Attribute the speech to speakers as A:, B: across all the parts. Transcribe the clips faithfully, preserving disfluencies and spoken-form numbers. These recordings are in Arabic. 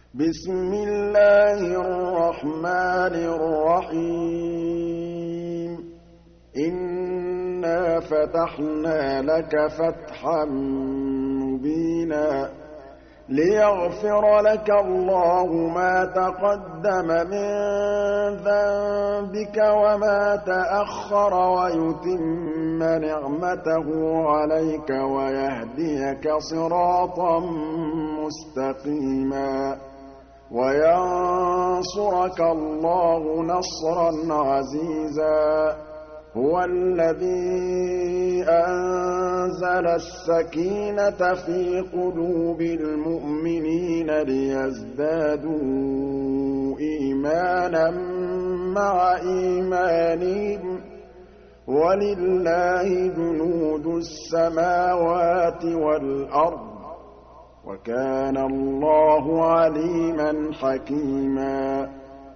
A: بسم الله الرحمن الرحيم إنا فتحنا لك فتحا مبينا ليغفر لك الله ما تقدم من ذنبك وما تأخر ويتم نعمته عليك ويهديك صراطا مستقيما وينصرك الله نصرا عزيزا هو الذي أنزل السكينة في قلوب المؤمنين ليزدادوا إيمانا مع إيمانهم ولله جنود السماوات والأرض وكان الله عليما حكيما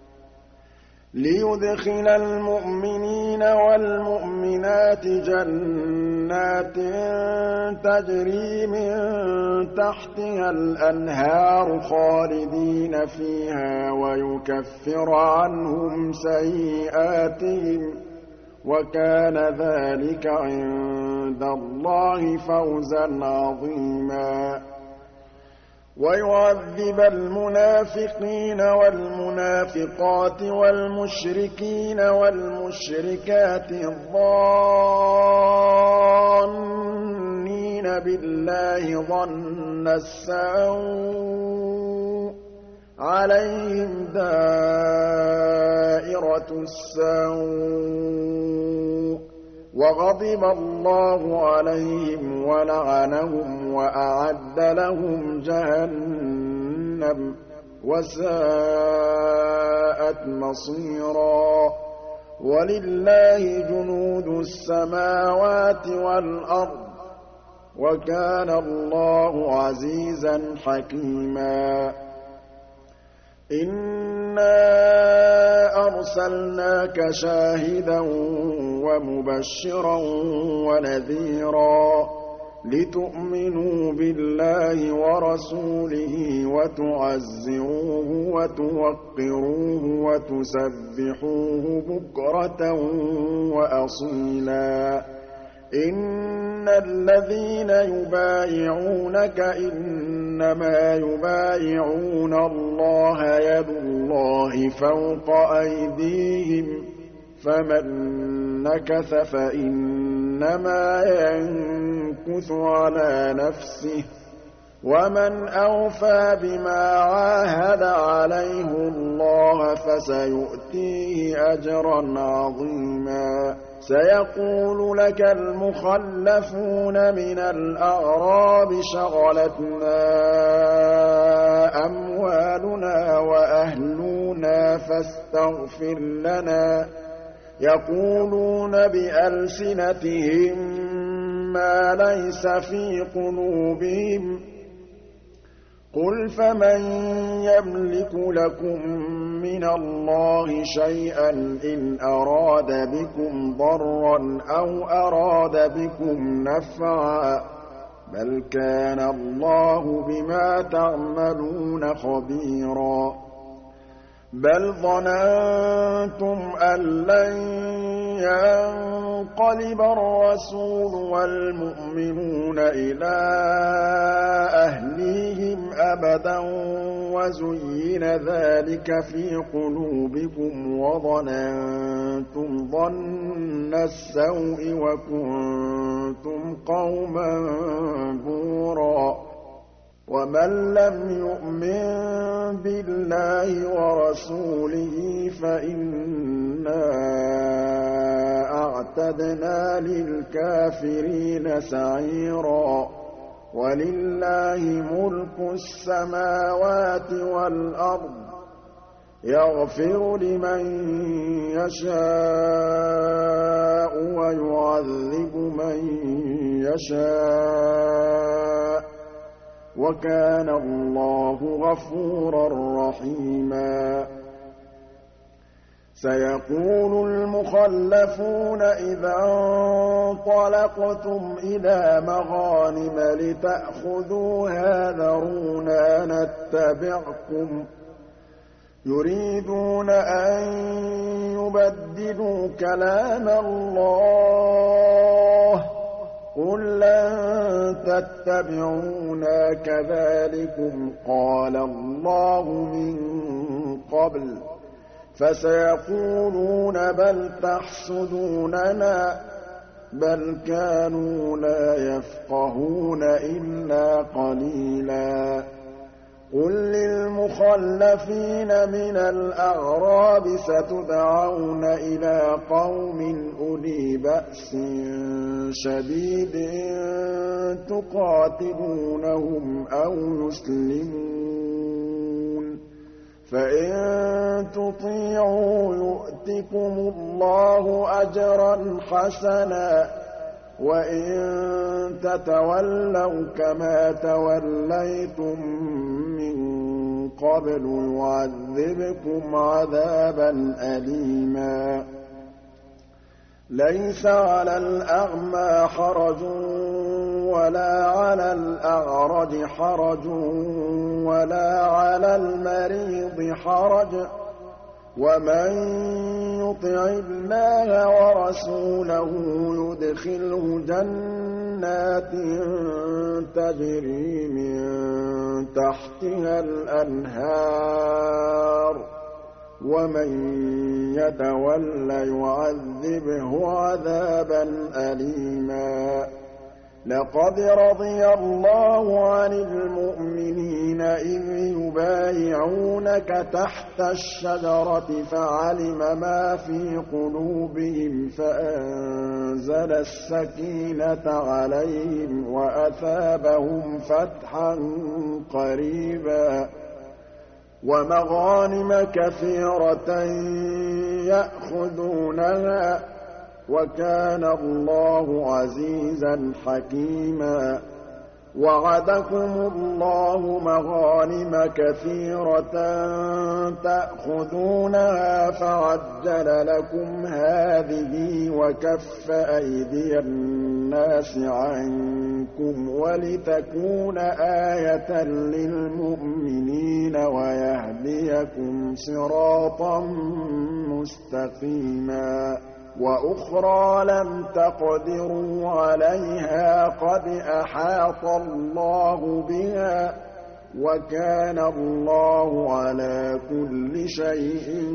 A: ليدخل المؤمنين والمؤمنات جنات تجري من تحتها الأنهار خالدين فيها ويكفر عنهم سيئاتهم وكان ذلك عند الله فوزا عظيما ويعذب المنافقين والمنافقات والمشركين والمشركات الظانين بالله ظن السوء عليهم دائرة السوء وغضب الله عليهم ولعنهم وأعد لهم جهنم وساءت مصيرا ولله جنود السماوات والأرض وكان الله عزيزا حكيما إنا أرسلناك شاهدا ومبشرا ونذيرا لتؤمنوا بالله ورسوله وتعزروه وتوقروه وتسبحوه بكرة وأصيلا إن الذين يبايعونك إنما يبايعون الله يد الله فوق أيديهم فمن نكث فإنما ينكث على نفسه ومن أوفى بما عاهد عليه الله فسيؤتيه أجرا عظيما سيقول لك المخلفون من الأعراب شغلتنا أموالنا وأهلنا فاستغفر لنا يقولون بألسنتهم ما ليس في قلوبهم قل فمن يملك لكم من الله شيئا إن أراد بكم ضرا أو أراد بكم نفعا بل كان الله بما تعملون خبيرا بل ظننتم أن لن ينقلب الرسول والمؤمنون إلى أهليهم أبدا وزين ذلك في قلوبكم وظننتم ظن السوء وكنتم قوما بورا ومن لم يؤمن بالله ورسوله فإنا أعتدنا للكافرين سعيرا ولله ملك السماوات والأرض يغفر لمن يشاء ويعذب من يشاء وكان الله غفورا رحيما سيقول المخلفون إذا انطلقتم إلى مغانم لتأخذوها ذرونا نتبعكم يريدون أن يبدلوا كلام الله قل لن تتبعونا كذلكم قال الله من قبل فسيقولون بل تحسدوننا بل كانوا لا يفقهون إلا قليلا قل للمخلفين من الأعراب ستدعون إلى قوم أولي بأس شديد تقاتلونهم أو يسلمون فإن تطيعوا يؤتكم الله أجرا حسنا وإن تتولوا كما توليتم من قبل يعذبكم عذابا أليما ليس على الأعمى حرج ولا على الأعرج حرج ولا على المريض حرج ومن يطع الله ورسوله يدخله جنات تجري من تحتها الأنهار ومن يتول يعذبه عذابا أليما لقد رضي الله عن المؤمنين إذ يبايعونك تحت الشجرة فعلم ما في قلوبهم فأنزل السكينة عليهم وأثابهم فتحا قريبا ومغانم كثيرة يأخذونها وكان الله عزيزا حكيما وعدكم الله مغانم كثيرة تأخذونها فعجل لكم هذه وكف أيدي الناس عنكم ولتكون آية للمؤمنين ويهديكم صراطا مستقيما وأخرى لم تقدروا عليها قد أحاط الله بها وكان الله على كل شيء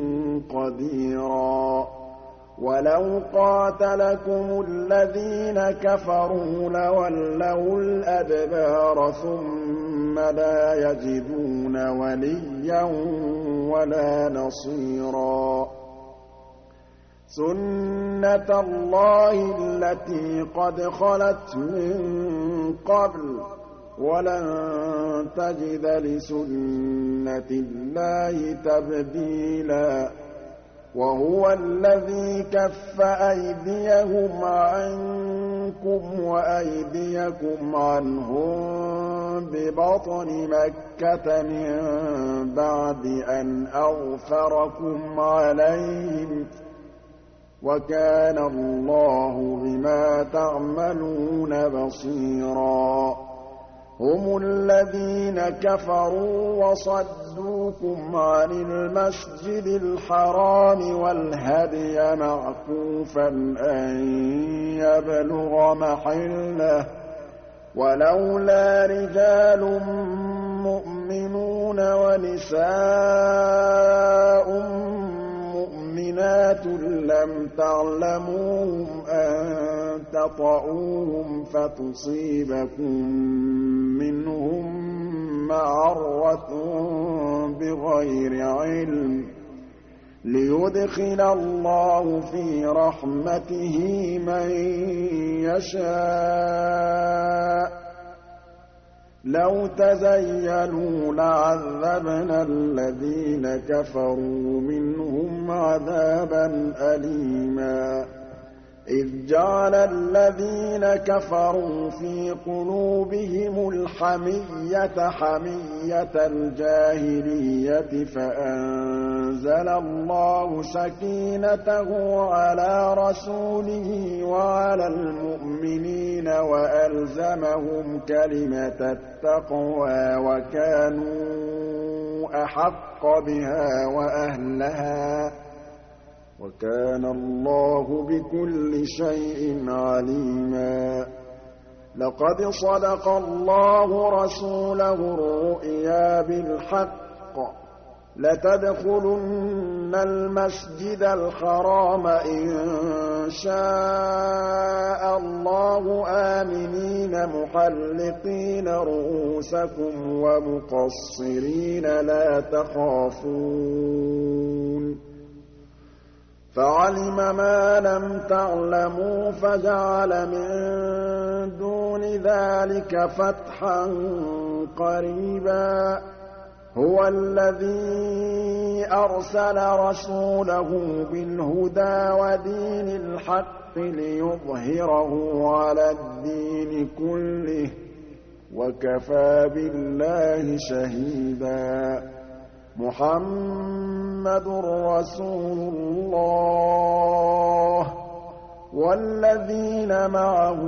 A: قديرا ولو قاتلكم الذين كفروا لولوا الأدبار ثم لا يجدون وليا ولا نصيرا سنة الله التي قد خلت من قبل ولن تجد لسنة الله تبديلا وهو الذي كف أيديهم عنكم وأيديكم عنهم ببطن مكة من بعد أن أغفركم عليهم وكان الله بما تعملون بصيرا هم الذين كفروا وصدوكم عن المسجد الحرام والهدي معكوفا أن يبلغ محله ولولا رجال مؤمنون ونساء مؤمنات لم تعلموهم أن تطؤوهم فتصيبكم منهم معرة بغير علم ليدخل الله في رحمته من يشاء لو تزينوا لعذبنا الذين كفروا منهم عذابا أليما إِذْ جَعَلَ الَّذِينَ كَفَرُوا فِي قُلُوبِهِمُ الْحَمِيَّةَ حَمِيَّةَ الْجَاهِلِيَّةِ فَأَنزَلَ اللَّهُ سَكِينَتَهُ عَلَىٰ رَسُولِهِ وَعَلَى الْمُؤْمِنِينَ وَأَلْزَمَهُمْ كَلِمَةَ التَّقْوَىٰ وَكَانُوا أَحَقَّ بِهَا وَأَهْلَهَا ۚ وَكَانَ اللَّهُ بِكُلِّ شَيْءٍ عَلِيمًا لَقَدْ صَدَقَ اللَّهُ رَسُولَهُ الرُّؤْيَا بِالْحَقِّ ۖ لَتَدْخُلُنَّ الْمَسْجِدَ الْحَرَامَ إِن شَاءَ اللَّهُ آمِنِينَ مُحَلِّقِينَ رُءُوسَكُمْ وَمُقَصِّرِينَ لَا تَخَافُونَ فَعَلِمَ مَا لَمْ تَعْلَمُوا فَجَعَلَ مِن دُونِ ذَٰلِكَ فَتْحًا قَرِيبًا هُوَ الَّذِي أَرْسَلَ رَسُولَهُ بِالْهُدَىٰ وَدِينِ الْحَقِّ لِيُظْهِرَهُ عَلَى الدِّينِ كُلِّهِ ۚ وَكَفَىٰ بِاللَّهِ شَهِيدًا مُّحَمَّدٌ رَّسُولُ اللَّهِ ۚ وَالَّذِينَ مَعَهُ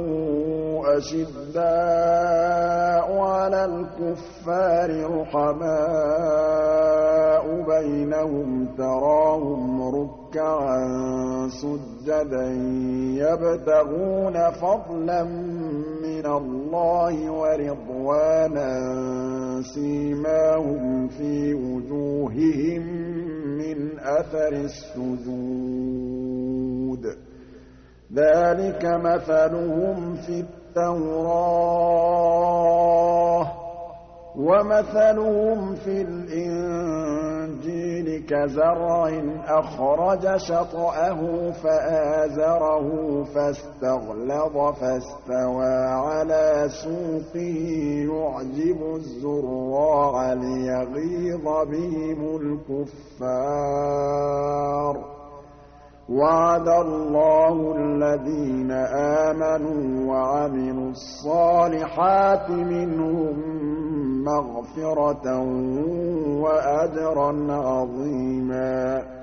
A: أَشِدَّاءُ عَلَى الْكُفَّارِ رُحَمَاءُ بَيْنَهُمْ تَرَاهُمْ رُكَّعًا سُجَّدًا يَبْتَغُونَ فَضْلًا مِّنَ اللَّهِ وَرِضْوَانًا سِيمَاهُمْ فِي وُجُوهِهِم مِّنْ أَثَرِ السُّجُودِ ۚ ذَٰلِكَ مَثَلُهُمْ فِي التَّوْرَاةِ ۚ وَمَثَلُهُمْ فِي الْإِنجِيلِ كَزَرْعٍ أَخْرَجَ شَطْأَهُ فَآزَرَهُ فَاسْتَغْلَظَ فَاسْتَوَىٰ عَلَىٰ سُوقِهِ يُعْجِبُ الزُّرَّاعَ لِيَغِيظَ بِهِمُ الْكُفَّارَ ۗ وَعَدَ اللَّهُ الَّذِينَ آمَنُوا وَعَمِلُوا الصَّالِحَاتِ مِنْهُم مَّغْفِرَةً وَأَجْرًا عَظِيمًا